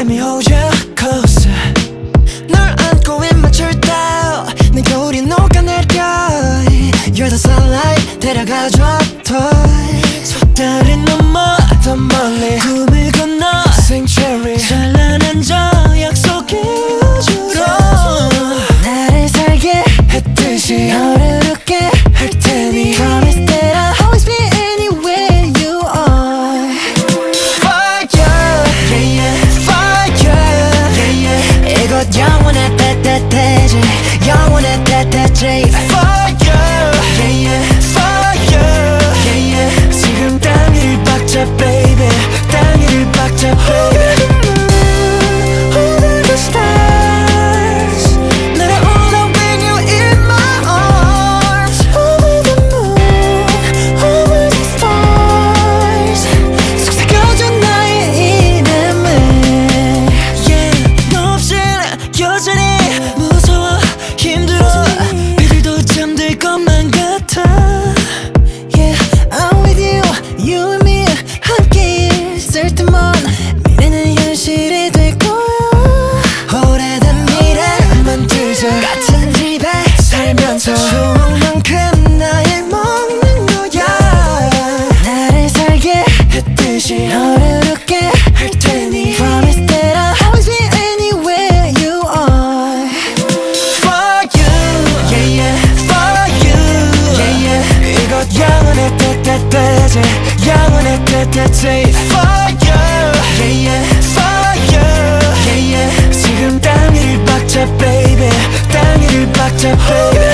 me hold you closer. 널 안고 입 맞출 때 내 겨울이 녹아내려. You're the sunlight 데려가줘 더 다른 넘어 더 멀리 꿈을 건너 Sanctuary 찬란한 저 약속의 우주로 나를 살게 했듯이 너를 웃게 할 테니 Promise that I'll always be anywhere you are. Fire, yeah, yeah. Fire, yeah, yeah. 이곳 영원의 따뜻해지 영원의 따뜻해지 Fire, yeah, yeah. Fire, yeah, yeah. 지금 땅 위를 박자 baby 땅 위를 박자 baby. 같은 집에 살면서 추억만큼 나를 먹는 거야. 나를 살게 했듯이 너를 웃게 할 테니 Promise that I'll always be anywhere you are. For you, yeah, yeah. For you, yeah, yeah. 이곳 영원의 따뜻해지 영원의 따뜻해지 For you, yeah, yeah. For you, yeah, yeah. 지금 땅 위를 박자 baby 땅 위를 박자 baby.